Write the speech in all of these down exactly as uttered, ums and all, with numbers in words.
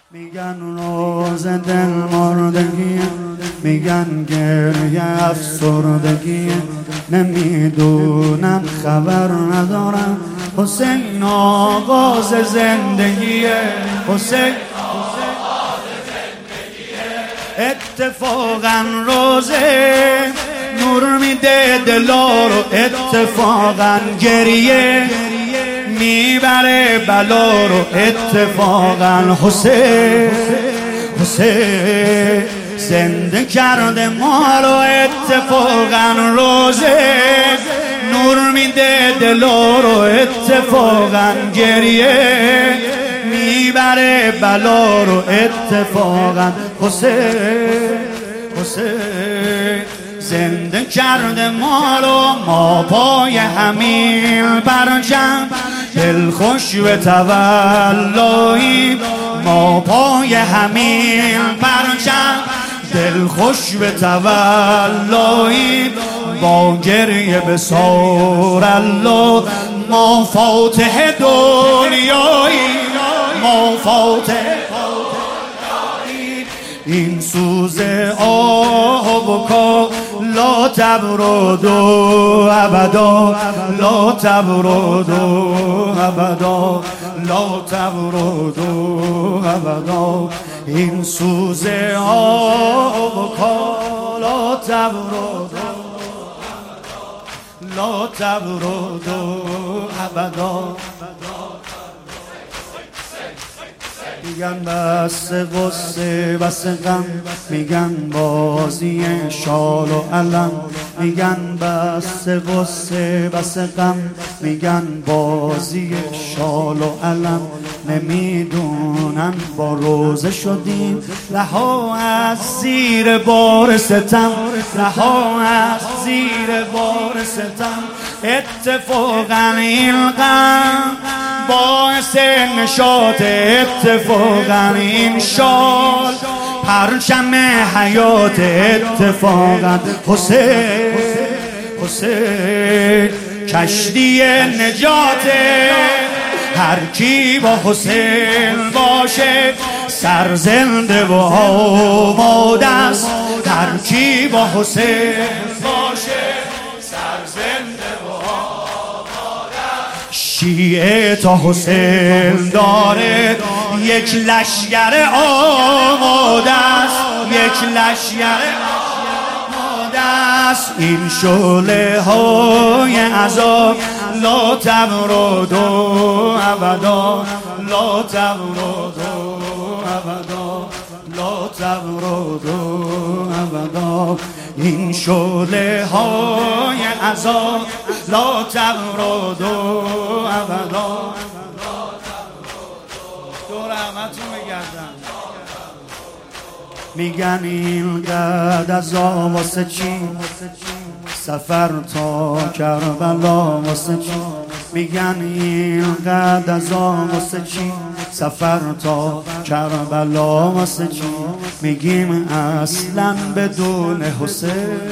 میگن روز دل مردگی، میگن گریه افسردگی، نمیدونم خبر ندارم. حسین آغاز زندگیه، حسین آغاز زندگیه. اتفاقا روزه نور میده دلا رو، اتفاقا گریه میبره بلا رو، اتفاقا حسین حسین زنده کرده ما رو، اتفاقا روزه نور میده دلا رو، اتفاقا گریه میبره بلا رو، اتفاقا حسین حسین زنده کرده ما رو. ما پای همین پرچم دل خوش به تولایی، ما پای همین پرچم دل خوش به تولایی، با گریه به سار الله ما فاتح دنیایی، ما فاتح این سوز آه و کا لا تبرد ابدا، لا تبرد ابدا، لا تبرد ابدا. این سوز آه و کا لا تبرد لا تبرد ابدا. میگن بس غصه بس غم، میگن بازی شال و علم، میگن بس غصه بس غم، میگن بازی شال و علم. نمیدونن با روزه شدیم رها از زیر بار ستم، رها از زیر بار ستم. اتفاقا این غم باعث نشاط، اتفاقا این شال پرچم حیات، اتفاقا حسین حسین کشتی نجات. هر کی با حسین باشه سرزنده و آماده است، هر کی با حسین باشه سرزنده و آماده است. شیعه تا حسین داره یک لشگر آماده است، یک لشگر آماده است. این شعله های عذاب لا تبرد ابدا، لا تبرد ابدا، لا تبرد ابدا. این شعله های عذاب لا تبرد ابدا. دور همتون بگردن. میگن این قد از واسه چی، سفر تا کربلا واسه چی. میگن این قد از واسه چی، سفر تا کربلا واسه چی. میگیم اصلا بدون حسین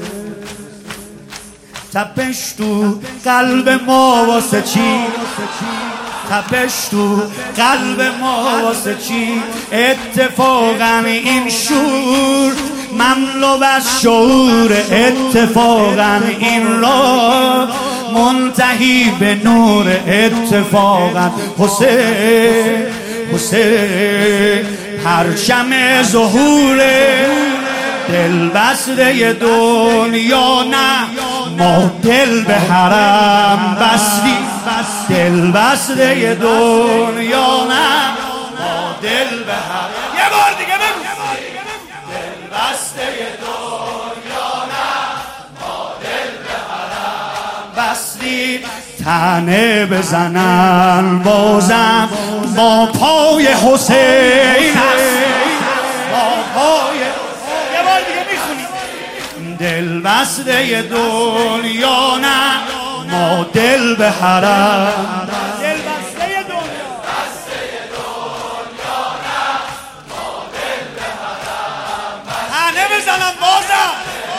تپش تو قلب ما واسه چی، تپش تو قلب ما واسه چی. اتفاقا این شور مملو از شعور، اتفاقا این را منتهی به نور، اتفاقا حسین حسین پرچم ظهوره. دل بسته دنیا نه، ما دل به حرم بستیم، دل بسته دنیا نه، ما دل به حرم. یه بار دیگه بگو. دل بسته دنیا نه، ما دل به حرم بستیم. تنه بزنن بازم با پای حسین، با پای. یه بار دیگه میخونیم. دل بسته دنیا نه، ما دل به حرم. دل بسته دنیا، بسته دنیا نه، ما دل به حرم. تنه بزنن بازم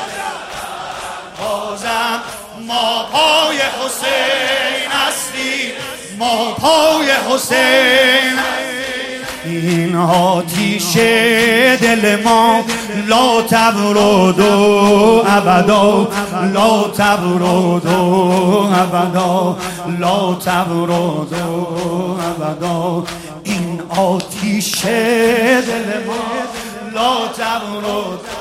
بازم ما پای حسین هستیم، ما پای حسین. این آتیش دل ما لا تبرد ابدا، لا تبرد ابدا، لا تبرد ابدا. این آتیش دل ما لا تبرد